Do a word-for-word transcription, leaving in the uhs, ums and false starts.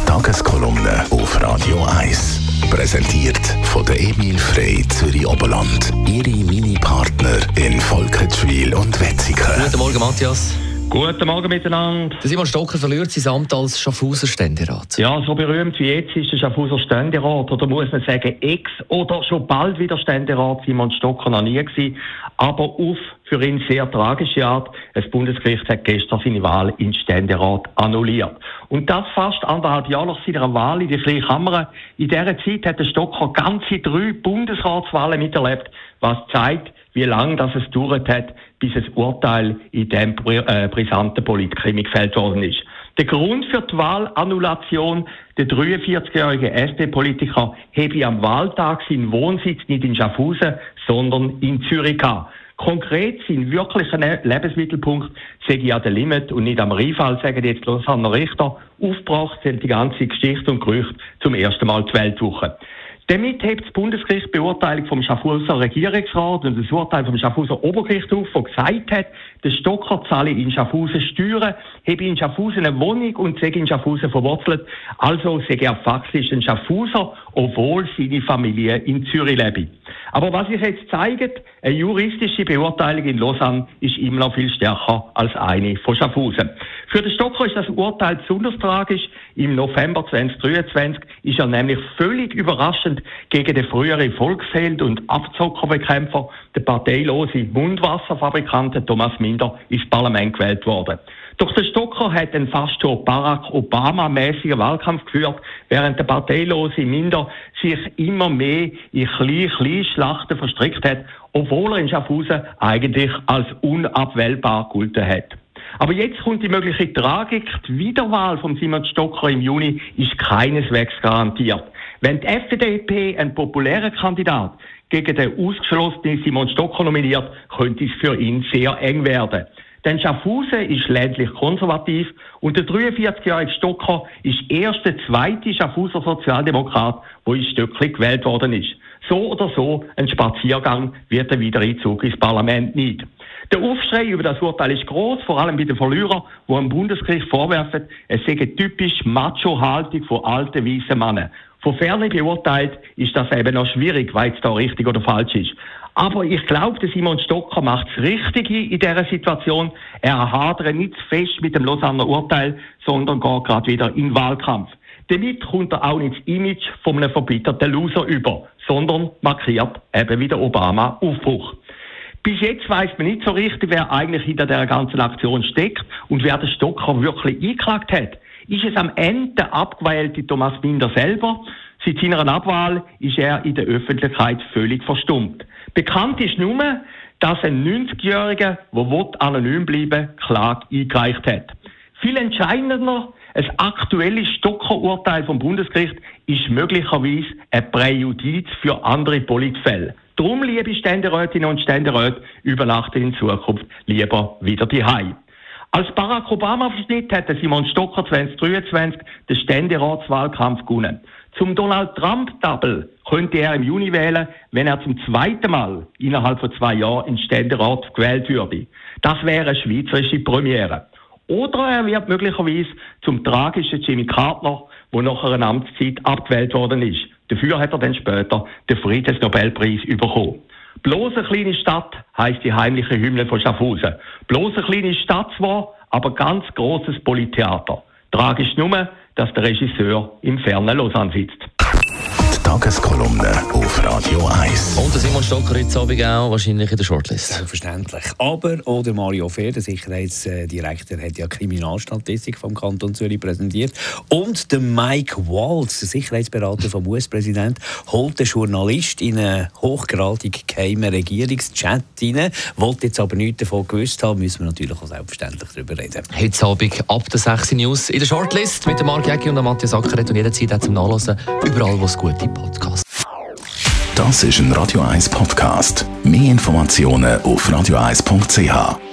Tageskolumne auf Radio eins. Präsentiert von der Emil Frey Zürich Oberland. Ihre Mini-Partner in Volkenswil und Wetzikon. Guten Morgen, Matthias. Guten Morgen miteinander. Der Simon Stocker verliert sein Amt als Schaffhauser Ständerat. Ja, so berühmt wie jetzt ist der Schaffhauser Ständerat, oder muss man sagen ex- oder schon bald wieder Ständerat Simon Stocker noch nie gewesen, aber auf für ihn sehr tragische Art. Das Bundesgericht hat gestern seine Wahl in Ständerat annulliert. Und das fast anderthalb Jahre nach seiner Wahl in die kleine Kammer. In dieser Zeit hat der Stocker ganze drei Bundesratswahlen miterlebt, was zeigt, wie lange das es gedauert hat, bis ein Urteil in diesem äh, brisanten Politkrimi gefällt worden ist. Der Grund für die Wahlannulation, der dreiundvierzigjährige S D-Politiker habe am Wahltag seinen Wohnsitz nicht in Schaffhausen, sondern in Zürich gehabt. Konkret sein wirklicher Lebensmittelpunkt sei ja der Limit und nicht am Rheinfall, sagen jetzt Lausanner Richter. Aufgebracht sind die ganze Geschichte und Gerüchte zum ersten Mal die Weltwoche. Damit hebt das Bundesgericht die Beurteilung vom Schaffhauser Regierungsrat und das Urteil vom Schaffhauser Obergericht auf, das gesagt hat, der Stocker zahle in Schaffhausen Steuern, habe in Schaffhausen eine Wohnung und sei in Schaffhausen verwurzelt. Also sei er faktisch ein Schaffhauser, obwohl seine Familie in Zürich lebe. Aber was sich jetzt zeigt, eine juristische Beurteilung in Lausanne ist immer noch viel stärker als eine von Schaffhausen. Für den Stocker ist das Urteil besonders tragisch. Im November zweitausenddreiundzwanzig ist er nämlich völlig überraschend gegen den früheren Volksheld und Abzockerbekämpfer, den parteilosen Mundwasserfabrikanten Thomas Minder, ins Parlament gewählt worden. Doch der Stocker hat einen fast schon Barack Obama-mäßigen Wahlkampf geführt, während der parteilose Minder sich immer mehr in Klein-Klein-Schlachten verstrickt hat, obwohl er in Schaffhausen eigentlich als unabwählbar gegolten hat. Aber jetzt kommt die mögliche Tragik. Die Wiederwahl von Simon Stocker im Juni ist keineswegs garantiert. Wenn die F D P einen populären Kandidat gegen den ausgeschlossenen Simon Stocker nominiert, könnte es für ihn sehr eng werden. Denn Schaffhausen ist ländlich konservativ und der dreiundvierzigjährige Stocker ist erst der zweite Schaffhauser Sozialdemokrat, der ins Stöckli gewählt worden ist. So oder so ein Spaziergang wird der Wiedereinzug ins Parlament nicht. Der Aufschrei über das Urteil ist gross, vor allem bei den Verlierern, die am Bundesgericht vorwerfen, es sei eine typisch Macho-Haltung von alten weißen Männern. Von Ferne beurteilt ist das eben noch schwierig, weil es da richtig oder falsch ist. Aber ich glaube, der Simon Stocker macht das Richtige in dieser Situation. Er hadert nicht zu fest mit dem Lausanner Urteil, sondern geht gerade wieder in den Wahlkampf. Damit kommt er auch nicht das Image von einem verbitterten Loser über, sondern markiert eben wie der Obama Aufbruch. Bis jetzt weiss man nicht so richtig, wer eigentlich hinter dieser ganzen Aktion steckt und wer den Stocker wirklich eingeklagt hat. Ist es am Ende der abgewählte Thomas Minder selber? Seit seiner Abwahl ist er in der Öffentlichkeit völlig verstummt. Bekannt ist nur, dass ein neunzigjähriger, der anonym bleiben will, Klage eingereicht hat. Viel entscheidender, ein aktuelles Stocker-Urteil vom Bundesgericht ist möglicherweise ein Präjudiz für andere Politfälle. Darum, liebe Ständerätinnen und Ständeräte, übernachten in Zukunft lieber wieder daheim. Als Barack Obama-Verschnitt hat Simon Stocker zweitausenddreiundzwanzig den Ständeratswahlkampf gewonnen. Zum Donald Trump-Double könnte er im Juni wählen, wenn er zum zweiten Mal innerhalb von zwei Jahren in Ständerat gewählt würde. Das wäre eine schweizerische Premiere. Oder er wird möglicherweise zum tragischen Jimmy Carter, der nach einer Amtszeit abgewählt worden ist. Dafür hat er dann später den Friedensnobelpreis bekommen. Bloß eine kleine Stadt heisst die heimliche Hymne von Schaffhausen. Bloß eine kleine Stadt zwar, aber ganz grosses Polittheater. Tragisch nur, dass der Regisseur im fernen Lausanne sitzt. Die Tageskolumne auf Radio eins. Und der Simon Stocker heute Abend auch wahrscheinlich in der Shortlist. Selbstverständlich. Aber auch der Mario Fehr, der Sicherheitsdirektor, hat ja Kriminalstatistik vom Kanton Zürich präsentiert. Und der Mike Waltz, der Sicherheitsberater vom U S-Präsident, holt den Journalist in einen hochgradig geheimen Regierungschat rein. Wollte jetzt aber nichts davon gewusst haben, müssen wir natürlich auch selbstverständlich darüber reden. Heute Abend ab der sechs News in der Shortlist mit dem Marc Jäcki und der Matthias Ackeret und jederzeit auch zum Nachlesen überall, wo es gute Podcasts. Das ist ein Radio eins Podcast. Mehr Informationen auf radio eins punkt c h.